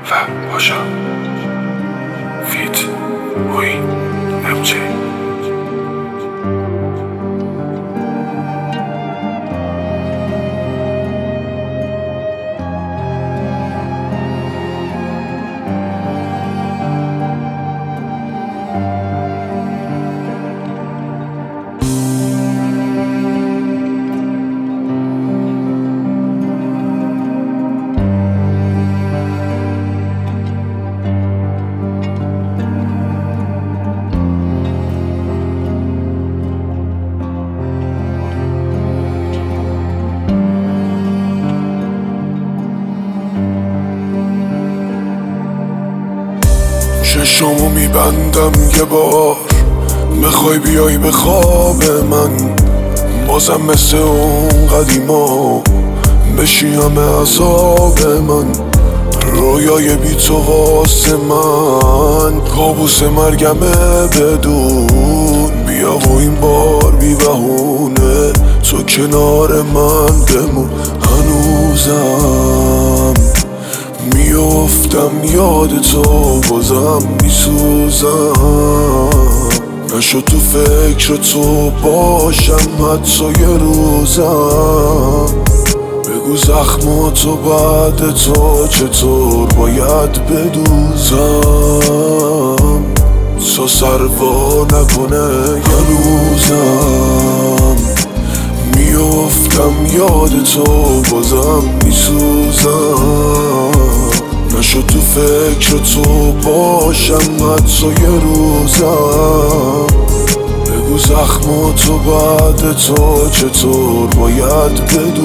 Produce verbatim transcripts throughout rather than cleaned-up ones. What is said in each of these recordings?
و پاشا فیت وین ام جی. چشامو میبندم یه بار، میخوای بیای به خواب من، بازم مثل اون قدیما بشی همه عذاب من. رویای بی تو واسه من کابوس مرگمه بدون. بیا و این بار بی بهونه تو کنار من بمون. هنوزم میافتم یاد تو، بازم میسوزم. نشد تو فکر تو باشم حتی یه روزم. بگو زخماتو بعد تو چطور باید بدوزم تا سروا نکنه. هنوزم میافتم یاد تو، بازم میسوزم. نشد تو فکر تو باشم حتی یه روزم. بگو زخماتو بعد تو چطور باید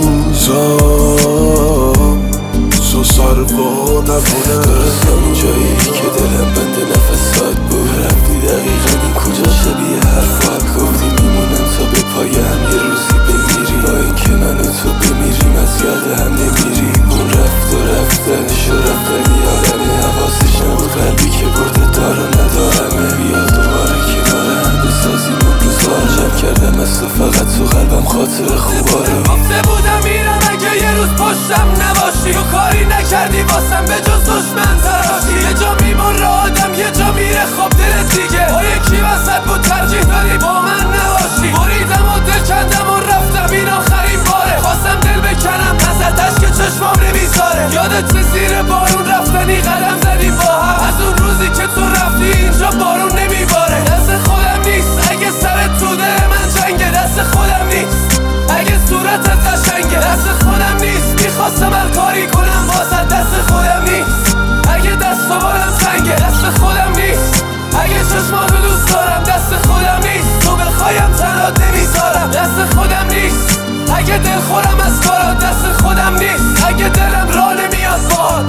بدوزم تا سروا نکنه. همون جایی که دلم بند نفسات بود، رفتی دقیقا این کجا شبیه حرفات گفتی میمونم تا به پایم یه روزی بمیری. با این که من و تو بمیریم از یاد هم نمیریم. اون رفت و رفتنش و رفتنی آدمه، حواسش نبود قلبی که برده دارو ندارمه. بیا دوباره کنارم بسازیم اون روزا رو. جمع کردم از تو فقط تو قلبم خاطر خوبا رو. گفته بودم میرم اگه یه روز پشتم نباشی، تو کاری نکردی واسم به جز دشمن تراشی. یه جا میمره آدم یه جا میره خواب دلت دیگه. با یکی وسط بود ترجیح دادی با من نباشی. بریدم و دل کندم و رفتم این آخرین باره. خواستم دل بکنم ازت که چشمام نمیذاره. یادت زیر بارون رفتنی قدم زدیم با هم. از اون روزی که تو رفتی اینجا بارون نمیباره. دست خودم نیست اگه سرت تو دل من جنگه. دست خودم نیست اگه صورتت قشنگه. دست خودم نیست میخواستم هر کاری کنم واسه. دست خودم نیست اگه دست و بالم سنگه. دست خودم نیست اگه چشماتو دوست دارم. دست خودم نیست تو بخوایم تنات نمیذارم. دست خودم نیست اگه دل خورم از کارات. دست خودم نیست اگه دلم راه نمیاد باهات.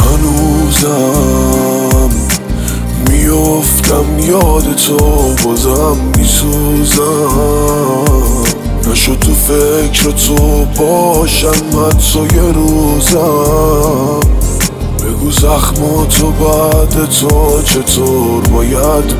هنوزم میافتم یاد تو، بازم میسوزم. نشد تو فکر تو باشم حتی یه روزم. بگو زخماتو بعد تو چطور باید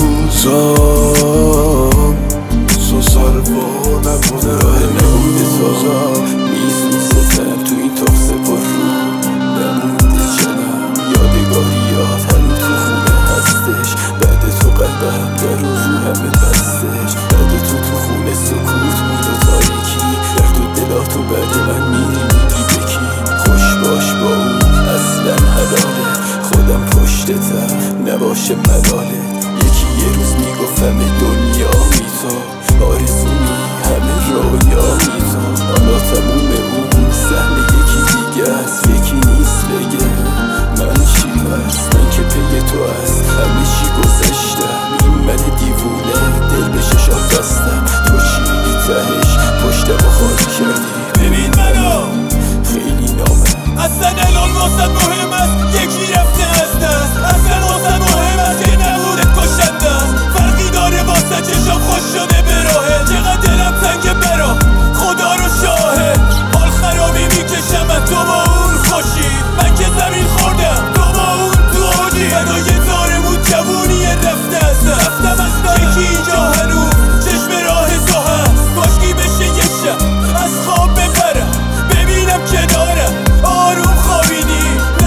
بدوزم تا سروا نکنه. نمونده سازم میسوزتم تو این تخصه پر رو. نمونده جنم یادگاریات هنو تو خونه هستش. بعد تو قلبم در رو همه بستش. بعد تو تو خونه سکوت بود و تاریکی. درد و دلاتو بعد من میری میگی بکی. خوش باش با اون اصلا حلاله. خودم پشتتم نباشه ملاله. یکی یه روز میگفتم دنیا میتو آرزومی همه رویا میتو. حالا تموم اون سهم یکی دیگه است. یکی نیست بگه من چی پس. من که پی تو هست همه چی گذشتم. این من دیوونه دل به ششم بستم. تو چیدی تهش پشتم و خالی کردی. ببین منو خیلی نامه اصلا الان واسه مهم است یکی رفته از دست. اصلا واسه مهم است که نبودت کشنده است. فرقی داره واسه چشم خوش شده به راهه. چقدر دلم تنگه برا خدا رو شاهد. حال خرابی میکشم از تو با اون خوشی. من که زمین خوردم تو با اون تو آجی. فدای دارمون جوونی رفته از دست. رفتم از یکی اینجا هنوز چشم راه تو هست. کاشکی بشه یه شب از خواب بپرم ببینم کنارم آروم خوابیدی.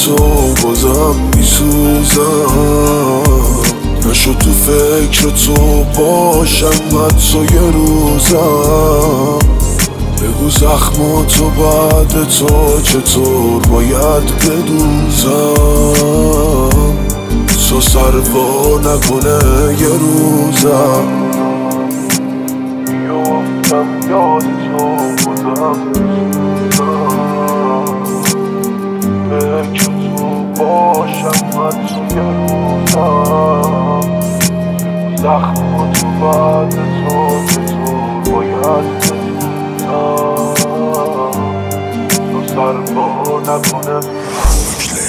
تو بازم میسوزم نشو تو فکر تو باشم حتی یه روزم بگو زخماتو بعد تو چطور باید بدوزم تو سر وا نکنه یه روزم میافتم یاد تو بودم فکر تو باشم حتی یه روزم زخماتو بعد تو چطور باید بدوزم تو سر وا نکنه